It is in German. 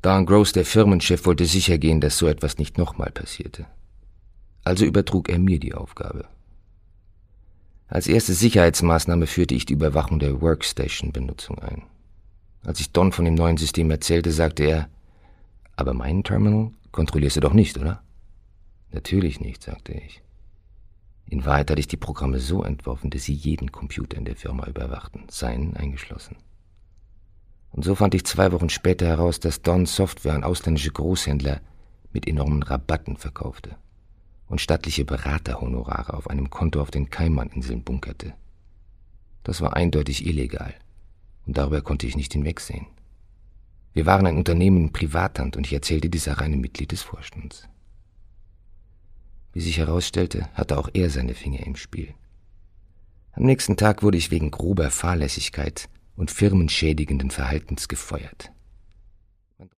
Don Gross, der Firmenchef, wollte sicher gehen, dass so etwas nicht nochmal passierte. Also übertrug er mir die Aufgabe. Als erste Sicherheitsmaßnahme führte ich die Überwachung der Workstation-Benutzung ein. Als ich Don von dem neuen System erzählte, sagte er, »Aber meinen Terminal kontrollierst du doch nicht, oder?« »Natürlich nicht«, sagte ich. In Wahrheit hatte ich die Programme so entworfen, dass sie jeden Computer in der Firma überwachten, seinen eingeschlossen. Und so fand ich 2 Wochen später heraus, dass Don Software an ausländische Großhändler mit enormen Rabatten verkaufte und stattliche Beraterhonorare auf einem Konto auf den Kaimaninseln bunkerte. Das war eindeutig illegal, und darüber konnte ich nicht hinwegsehen. Wir waren ein Unternehmen in Privathand, und ich erzählte die Sache einem Mitglied des Vorstands. Wie sich herausstellte, hatte auch er seine Finger im Spiel. Am nächsten Tag wurde ich wegen grober Fahrlässigkeit und firmenschädigenden Verhaltens gefeuert.